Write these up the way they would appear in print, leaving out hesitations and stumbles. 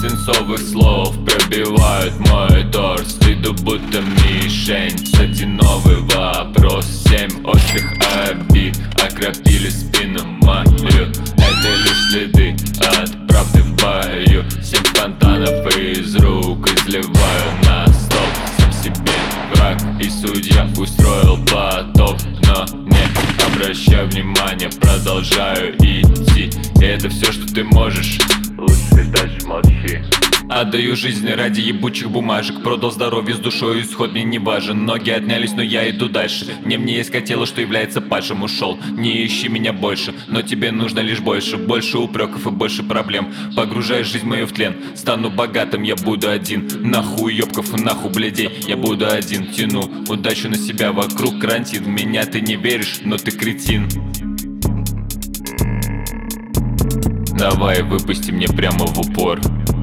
Свинцовых слов пробивают мой торс. Иду будто мишень, кстати, новый вопрос. 7 острых обид окропили спину мою. Это лишь следы от правды в бою. 7 фонтанов из рук изливаю на стол. Сам себе враг и судья устроил потоп, но не обращаю внимания, продолжаю идти. И это все, что ты можешь. Лучше дальше молчи. Отдаю жизнь ради ебучих бумажек. Продал здоровье с душой, исход мне не важен. Ноги отнялись, но я иду дальше. Мне искать тело, что является падшим. Ушел, не ищи меня больше, но тебе нужно лишь больше. Больше упреков и больше проблем. Погружаешь жизнь мою в тлен. Стану богатым, я буду один. Нахуй ёбков и нахуй блядей. Я буду один, тяну удачу на себя. Вокруг карантин, в меня ты не веришь, но ты кретин. Давай выпусти мне прямо в упор.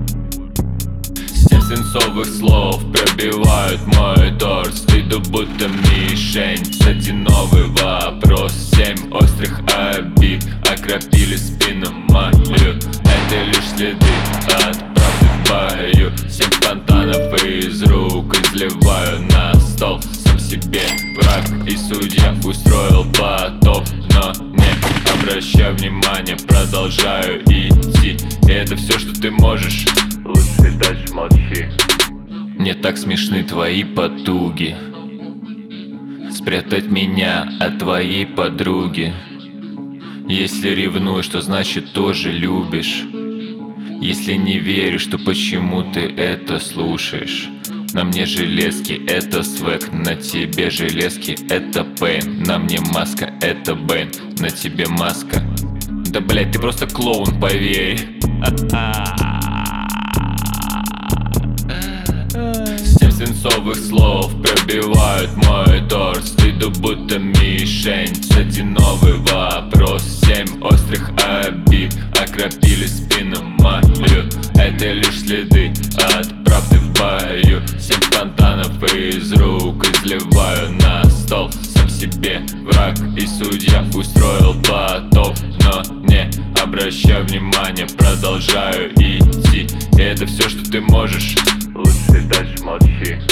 7 свинцовых слов пробивают мой торс. Иду будто мишень, кстати, новый вопрос. 7 острых обид окропили спину мою. Это лишь следы от правды в бою. 7 фонтанов из рук изливаю на стол. Сам себе враг и судья устроил потоп, но не обращаю внимания, продолжаю идти. И это все, что ты можешь. Лучше дальше молчи. Мне так смешны твои потуги спрятать меня от твоей подруги. Если ревнуешь, то значит тоже любишь. Если не веришь, то почему ты это слушаешь? На мне железки, это свек, на тебе железки, это пейн. На мне маска, это бейн, на тебе маска. Да блять, ты просто клоун, поверь. 7 свинцовых слов пробивают мой торс. Иду будто мишень, кстати, новый вопрос. 7 острых обид окропили спину мою. Это лишь следы от правды в бою. 7 фонтанов из рук изливаю на стол. Сам себе враг и судья устроил потоп, но не обращаю внимания, продолжаю идти. И это все, что ты можешь. Лучше дальше молчи.